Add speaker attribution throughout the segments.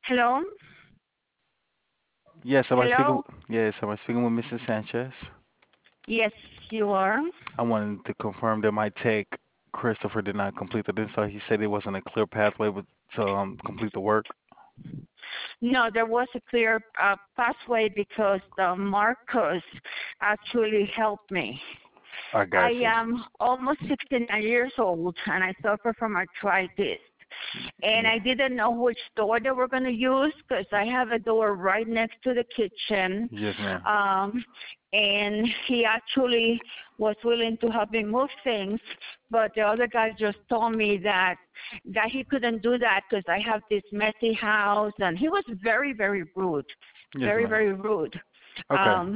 Speaker 1: Hello?
Speaker 2: Yes, am I speaking?
Speaker 1: Hello?
Speaker 2: Yes, am I speaking with Mrs. Sanchez?
Speaker 1: Yes, you are.
Speaker 2: I wanted to confirm that my tech, Christopher, did not complete the install. He said it wasn't a clear pathway to complete the work.
Speaker 1: No, there was a clear pathway because Marcos actually helped me.
Speaker 2: I
Speaker 1: I
Speaker 2: got you.
Speaker 1: am almost 69 years old and I suffer from arthritis. And
Speaker 2: Yeah.
Speaker 1: I didn't know which door they were going to use because I have a door right next to the kitchen.
Speaker 2: Yes, ma'am.
Speaker 1: Um, and he actually was willing to help me move things, but the other guy just told me that he couldn't do that because I have this messy house, and he was very, very rude,
Speaker 2: Yes,
Speaker 1: very,
Speaker 2: ma'am.
Speaker 1: very rude.
Speaker 2: Okay.
Speaker 1: Um,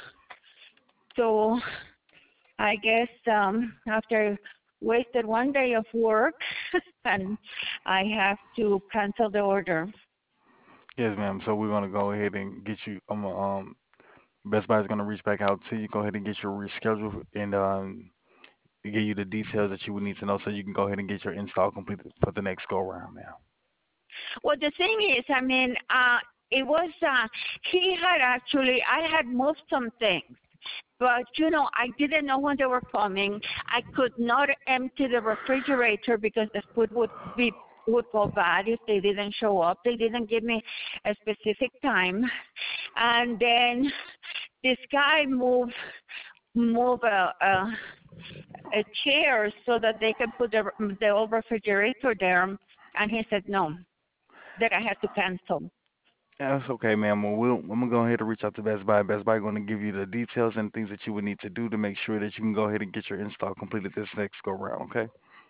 Speaker 1: so I guess after wasted one day of work, and I have to cancel the order.
Speaker 2: Yes, ma'am. So we're gonna go ahead and get you. Best Buy is gonna reach back out to you. Go ahead and get your reschedule and give you the details that you would need to know so you can go ahead and get your install completed for the next go around, ma'am.
Speaker 1: Well, the thing is, I mean, it was he had actually I had moved some things, but I didn't know when they were coming. I could not empty the refrigerator because the food would go bad if they didn't show up. They didn't give me a specific time, and then this guy move a chair so that they could put the old refrigerator there, and he said no, that I had to cancel.
Speaker 2: Yeah, that's okay, ma'am. I'm gonna go ahead and reach out to Best Buy. Best Buy going to give you the details and things that you would need to do to make sure that you can go ahead and get your install completed this next go round. Okay?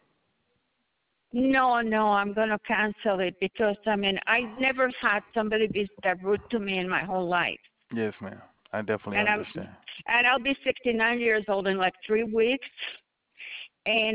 Speaker 1: No, no, I'm gonna cancel it because I mean I never had somebody be that rude to me in my whole life,
Speaker 2: Yes, ma'am. I definitely
Speaker 1: and
Speaker 2: understand.
Speaker 1: I'll be 69 years old in like 3 weeks, and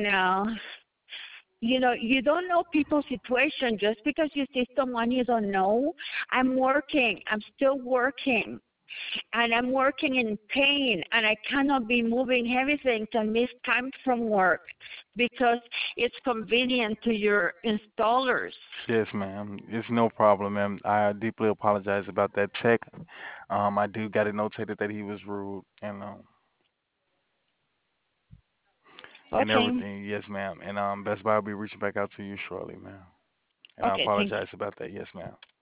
Speaker 1: you don't know people's situation just because you see someone you don't know. I'm working. I'm still working. And I'm working in pain, and I cannot be moving heavy things and miss time from work because it's convenient to your installers.
Speaker 2: Yes, ma'am. It's no problem, ma'am. I deeply apologize about that tech. I do got it notated that he was rude and
Speaker 1: Okay.
Speaker 2: everything. Yes, ma'am. And Best Buy will be reaching back out to you shortly, ma'am. And I
Speaker 1: Okay. Thank
Speaker 2: apologize about that. Yes, ma'am.